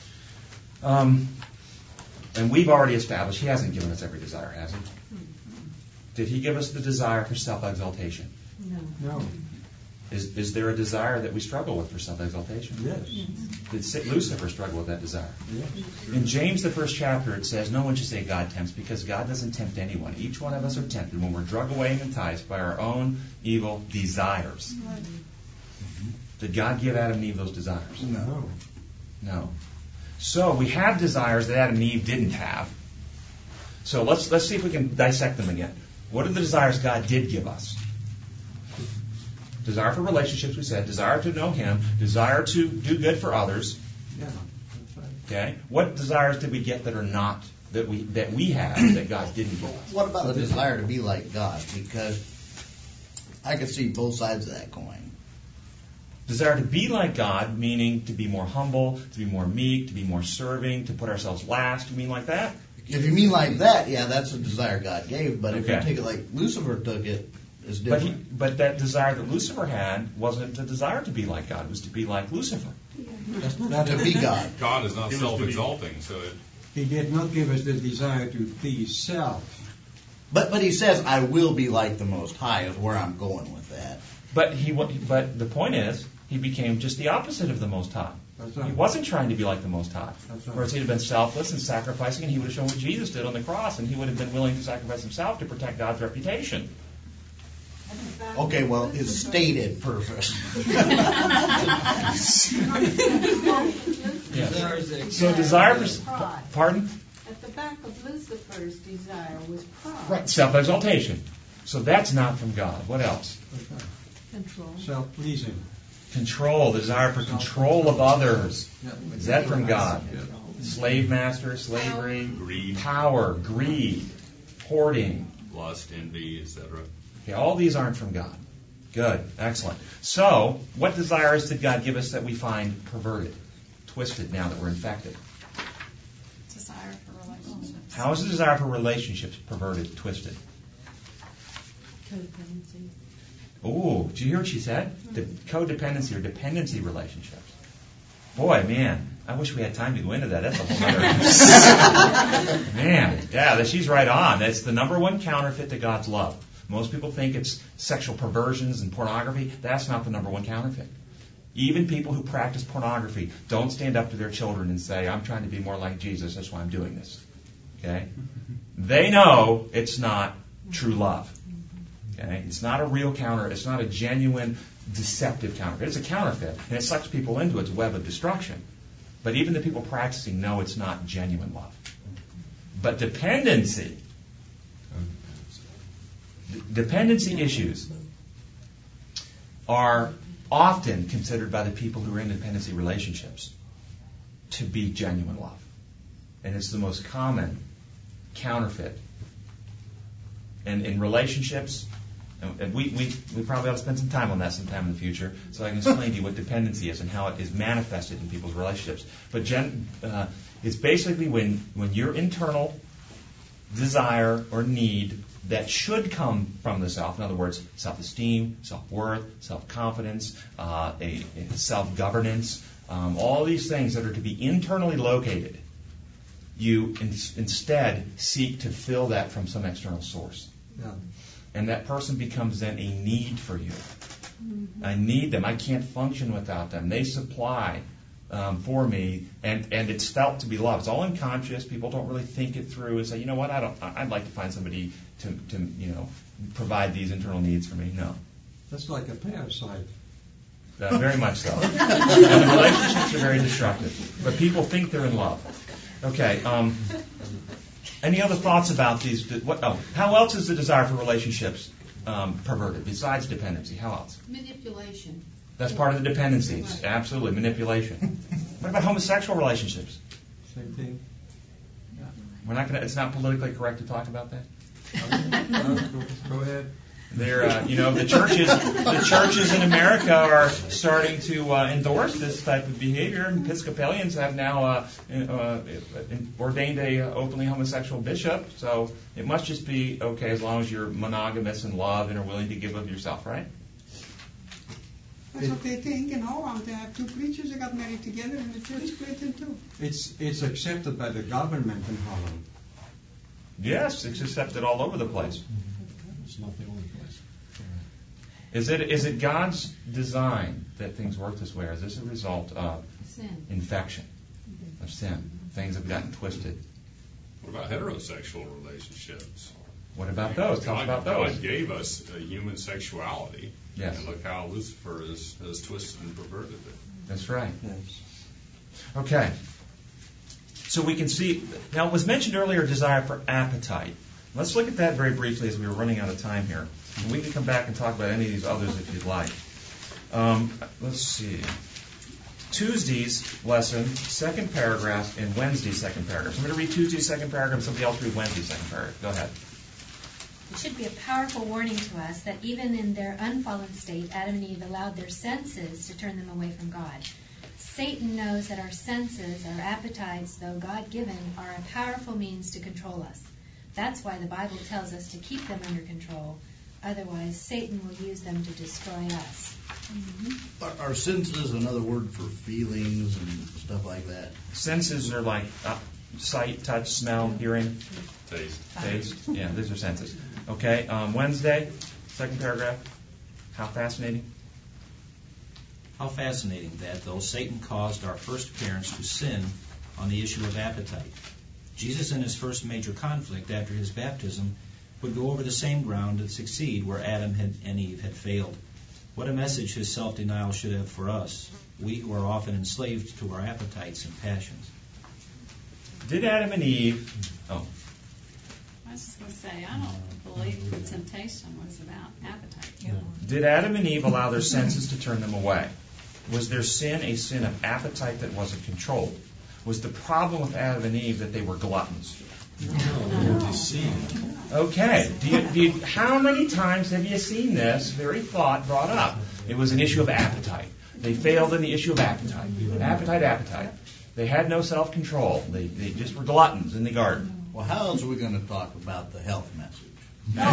And we've already established He hasn't given us every desire, has He? Did He give us the desire for self-exaltation? No. Is there a desire that we struggle with for self-exaltation? Yes. Did Lucifer struggle with that desire? Yes. In James, the first chapter, it says, no one should say God tempts, because God doesn't tempt anyone. Each one of us are tempted when we're drug away and enticed by our own evil desires. Did God give Adam and Eve those desires? No. So we have desires that Adam and Eve didn't have. So let's see if we can dissect them again. What are the desires God did give us? Desire for relationships, we said. Desire to know Him. Desire to do good for others. Yeah, that's right. Okay. What desires did we get that are not that we have that God didn't give us? What about the desire to be like God? Because I could see both sides of that coin. Desire to be like God, meaning to be more humble, to be more meek, to be more serving, to put ourselves last. You mean like that? If you mean like that, yeah, that's a desire God gave. But if you take it like Lucifer took it, it's different. But that desire that Lucifer had wasn't a desire to be like God. It was to be like Lucifer. Not to be God. God is not self-exalting, so He did not give us the desire to please self. But He says, "I will be like the Most High," is where I'm going with that. But the point is, He became just the opposite of the Most High. He wasn't trying to be like the Most High. That's right. Whereas he'd have been selfless and sacrificing, and he would have shown what Jesus did on the cross, and he would have been willing to sacrifice himself to protect God's reputation. Okay, well, his stated purpose. Yes. So desire for... Pardon? At the back of Lucifer's desire was pride. Right, self-exaltation. So that's not from God. What else? Control. Self-pleasing. Control, the desire for control of others. Is that from God? Slave master, slavery, greed, power, greed, hoarding, lust, envy, etc. Okay, all these aren't from God. Good, excellent. So, what desires did God give us that we find perverted, twisted now that we're infected? Desire for relationships. How is the desire for relationships perverted, twisted? Codependency. Ooh, did you hear what she said? The codependency or dependency relationships. Boy, man, I wish we had time to go into that. That's a whole other... Man, yeah, she's right on. That's the number one counterfeit to God's love. Most people think it's sexual perversions and pornography. That's not the number one counterfeit. Even people who practice pornography don't stand up to their children and say, I'm trying to be more like Jesus, that's why I'm doing this. Okay? They know it's not true love. Okay? It's not a real counter. It's not a genuine, deceptive counterfeit. It's a counterfeit, and it sucks people into its web of destruction. But even the people practicing know it's not genuine love. But dependency issues are often considered by the people who are in dependency relationships to be genuine love. And it's the most common counterfeit. And in relationships, and we probably ought to spend some time on that sometime in the future so I can explain to you what dependency is and how it is manifested in people's relationships. But it's basically when your internal desire or need that should come from the self, in other words, self-esteem, self-worth, self-confidence, a self-governance, all these things that are to be internally located, you instead seek to fill that from some external source. Yeah. And that person becomes then a need for you. I need them. I can't function without them. They supply for me, and it's felt to be love. It's all unconscious. People don't really think it through and say, you know what, I'd like to find somebody to provide these internal needs for me. No. That's like a parasite. Very much so. And the relationships are very destructive. But people think they're in love. Okay. Any other thoughts about these? How else is the desire for relationships perverted besides dependency? How else? Manipulation. That's part of the dependencies. Absolutely, manipulation. What about homosexual relationships? Same thing. We're not going. It's not politically correct to talk about that. Go ahead. The churches in America are starting to endorse this type of behavior. Episcopalians have now ordained a openly homosexual bishop. So it must just be okay as long as you're monogamous in love and are willing to give of yourself, right? That's what they think in Holland. They have two preachers that got married together and the church split in two. It's accepted by the government in Holland. Yes, it's accepted all over the place. It's not the only place. Is it God's design that things work this way, or is this a result of sin, infection, of sin? Things have gotten twisted. What about heterosexual relationships? What about those? Tell us about those. God gave us a human sexuality. Yes. And look how Lucifer has twisted and perverted it. That's right. Yes. Okay. So we can see, now it was mentioned earlier, desire for appetite. Let's look at that very briefly as we were running out of time here. And we can come back and talk about any of these others if you'd like. Let's see. Tuesday's lesson, second paragraph, and Wednesday's second paragraph. So I'm going to read Tuesday's second paragraph, somebody else read Wednesday's second paragraph. Go ahead. It should be a powerful warning to us that even in their unfallen state, Adam and Eve allowed their senses to turn them away from God. Satan knows that our senses, our appetites, though God-given, are a powerful means to control us. That's why the Bible tells us to keep them under control. Otherwise, Satan will use them to destroy us. Mm-hmm. Are senses another word for feelings and stuff like that? Senses are like sight, touch, smell, hearing, taste. Yeah, these are senses. Okay, Wednesday, second paragraph. How fascinating. How fascinating that, though, Satan caused our first parents to sin on the issue of appetite. Jesus, in his first major conflict after his baptism, would go over the same ground and succeed where Adam and Eve had failed. What a message his self-denial should have for us, we who are often enslaved to our appetites and passions. Did Adam and Eve... Oh. I was just going to say, I don't believe the temptation was about appetite. Did Adam and Eve allow their senses to turn them away? Was their sin a sin of appetite that wasn't controlled? Was the problem with Adam and Eve that they were gluttons? No. Okay. How many times have you seen this very thought brought up? It was an issue of appetite. They failed in the issue of appetite. Appetite. They had no self-control. They just were gluttons in the garden. Well, how else are we going to talk about the health message? There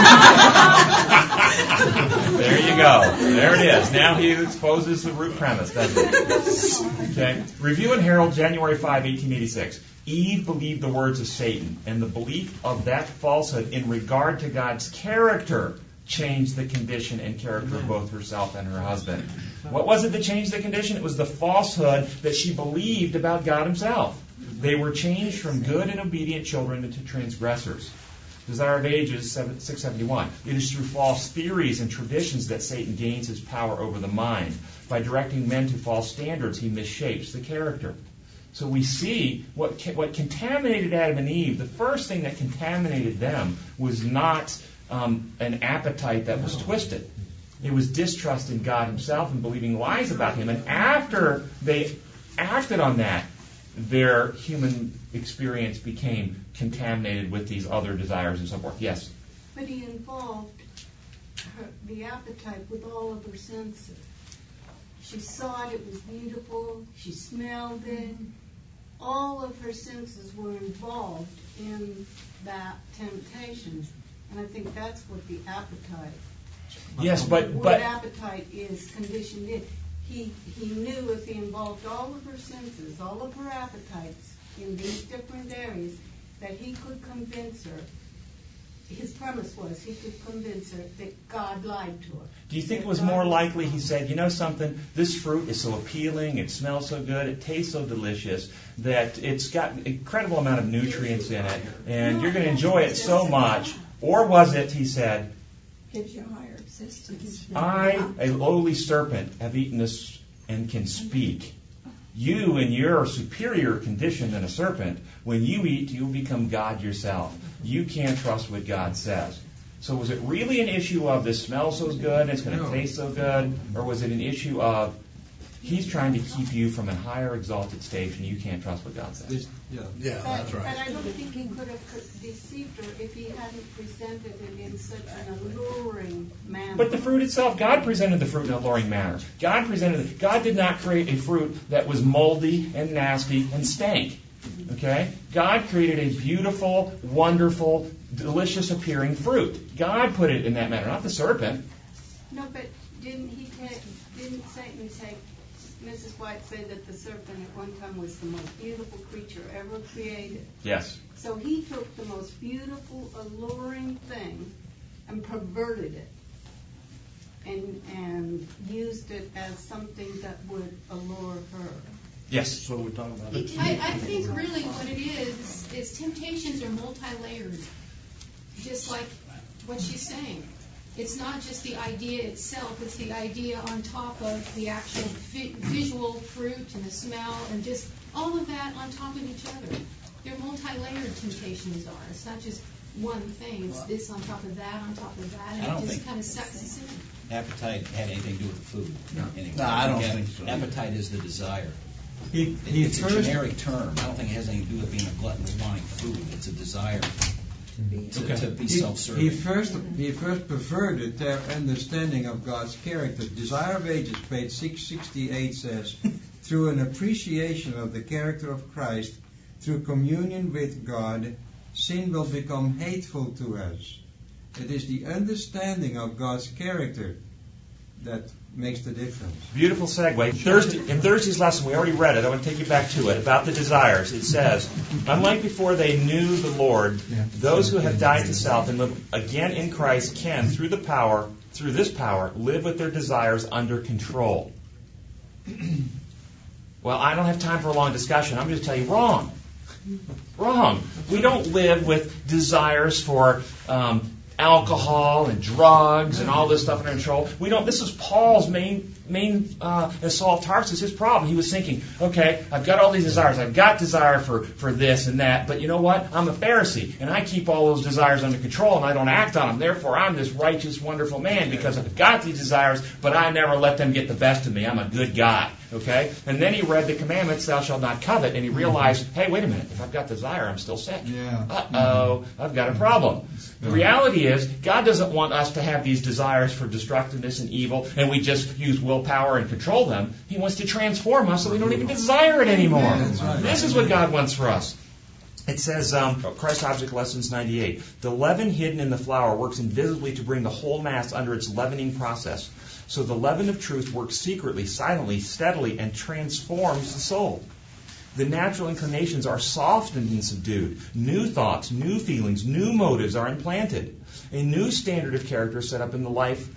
you go. There it is. Now he exposes the root premise, doesn't it? Okay. Review and Herald, January 5, 1886. Eve believed the words of Satan, and the belief of that falsehood in regard to God's character changed the condition and character of both herself and her husband. What was it that changed the condition? It was the falsehood that she believed about God himself. They were changed from good and obedient children into transgressors. Desire of Ages, 671. It is through false theories and traditions that Satan gains his power over the mind. By directing men to false standards, he misshapes the character. So we see what contaminated Adam and Eve. The first thing that contaminated them was not an appetite that was twisted. It was distrust in God himself and believing lies about him. And after they acted on that, their human experience became contaminated with these other desires and so forth. Yes? But he involved the appetite with all of her senses. She saw it was beautiful, she smelled it. All of her senses were involved in that temptation. And I think that's what the appetite... Yes, but what appetite is conditioned in. He knew if he involved all of her senses, all of her appetites in these different areas, that he could convince her. His premise was he could convince her that God lied to her. Do you think it was more likely he said, you know something, this fruit is so appealing, it smells so good, it tastes so delicious, that it's got an incredible amount of nutrients in it, and you're going to enjoy it so much? Or was it, he said, gives you a higher existence. I, a lowly serpent, have eaten this and can speak. You, in your superior condition than a serpent, when you eat, you become God yourself. You can't trust what God says. So was it really an issue of this smells so good and it's going to taste so good? Or was it an issue of he's trying to keep you from a higher exalted station, you can't trust what God says? That's right. But I don't think he could have deceived her if he hadn't presented it in such an alluring manner. But the fruit itself, God presented the fruit in an alluring manner. God did not create a fruit that was moldy and nasty and stank. Okay? God created a beautiful, wonderful, delicious appearing fruit. God put it in that manner, not the serpent. No, but didn't Satan take Mrs. White said that the serpent at one time was the most beautiful creature ever created. Yes. So he took the most beautiful, alluring thing and perverted it and used it as something that would allure her. Yes. So we're talking about it. I think really what it is temptations are multi-layered, just like what she's saying. It's not just the idea itself, it's the idea on top of the actual visual fruit and the smell and just all of that on top of each other. They're multi-layered temptations are. It's not just one thing. It's this on top of that on top of that, and it just kind of sucks us in. Appetite had anything to do with the food. Anyway. No, I don't think so. Appetite is the desire. It's a generic term. I don't think it has anything to do with being a glutton or wanting food. It's a desire to be self-serving. He first perverted their understanding of God's character. Desire of Ages, page 668 says, through an appreciation of the character of Christ, through communion with God, sin will become hateful to us. It is the understanding of God's character that makes the difference. Beautiful segue. In Thursday's lesson, we already read it. I want to take you back to it, about the desires. It says, unlike before they knew the Lord, those who have died to self and live again in Christ can, through this power, live with their desires under control. Well, I don't have time for a long discussion. I'm going to tell you wrong. Wrong. We don't live with desires for alcohol and drugs and all this stuff under control. We don't. This is Paul's main as Saul of Tarsus, his problem. He was thinking, okay, I've got all these desires. I've got desire for this and that, but you know what? I'm a Pharisee, and I keep all those desires under control, and I don't act on them. Therefore, I'm this righteous, wonderful man because I've got these desires, but I never let them get the best of me. I'm a good guy. Okay? And then he read the commandments, thou shalt not covet, and he realized, hey, wait a minute, if I've got desire, I'm still sick. Uh-oh, I've got a problem. The reality is, God doesn't want us to have these desires for destructiveness and evil, and we just use willpower and control them. He wants to transform us so we don't even desire it anymore. This is what God wants for us. It says, Christ Object Lessons 98, the leaven hidden in the flour works invisibly to bring the whole mass under its leavening process. So the leaven of truth works secretly, silently, steadily, and transforms the soul. The natural inclinations are softened and subdued. New thoughts, new feelings, new motives are implanted. A new standard of character is set up, the life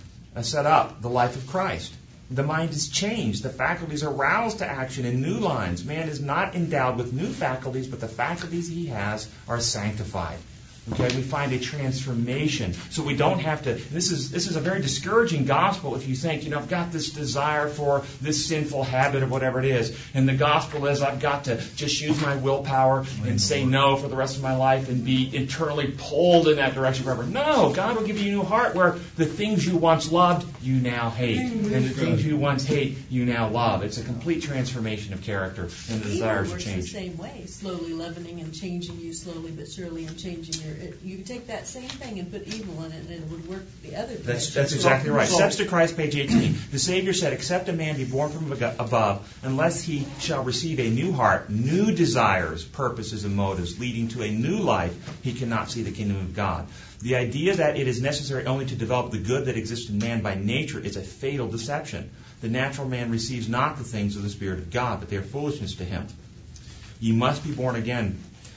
of Christ. The mind is changed. The faculties are roused to action in new lines. Man is not endowed with new faculties, but the faculties he has are sanctified. Okay, we find a transformation. So we don't have to, this is a very discouraging gospel if you think, I've got this desire for this sinful habit or whatever it is. And the gospel is I've got to just use my willpower and say no for the rest of my life and be internally pulled in that direction forever. No, God will give you a new heart where the things you once loved, you now hate. And the things you once hate, you now love. It's a complete transformation of character and the desires works change. The same way, slowly leavening and changing you slowly but surely and changing your. You could take that same thing and put evil in it, and it would work the other way. That's exactly right. Steps to Christ, page 18. The Savior said, except a man be born from above, unless he shall receive a new heart, new desires, purposes, and motives, leading to a new life, he cannot see the kingdom of God. The idea that it is necessary only to develop the good that exists in man by nature is a fatal deception. The natural man receives not the things of the Spirit of God, but they are foolishness to him. You must be born again.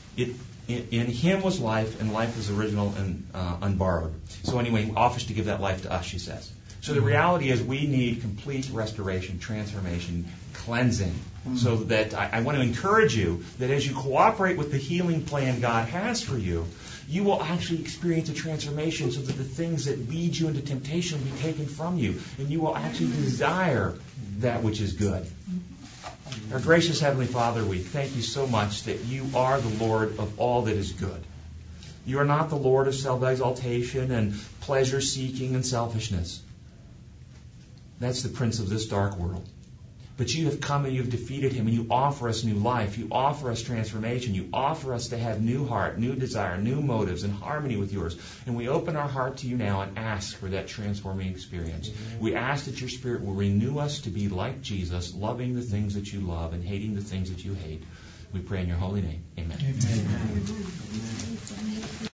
In him was life, and life was original and unborrowed. So anyway, he offers to give that life to us, she says. So the reality is we need complete restoration, transformation, cleansing. So that I want to encourage you that as you cooperate with the healing plan God has for you, you will actually experience a transformation so that the things that lead you into temptation will be taken from you, and you will actually desire that which is good. Our gracious Heavenly Father, we thank you so much that you are the Lord of all that is good. You are not the Lord of self-exaltation and pleasure-seeking and selfishness. That's the prince of this dark world. But you have come and you've defeated him, and you offer us new life. You offer us transformation. You offer us to have new heart, new desire, new motives in harmony with yours. And we open our heart to you now and ask for that transforming experience. We ask that your Spirit will renew us to be like Jesus, loving the things that you love and hating the things that you hate. We pray in your holy name. Amen. Amen.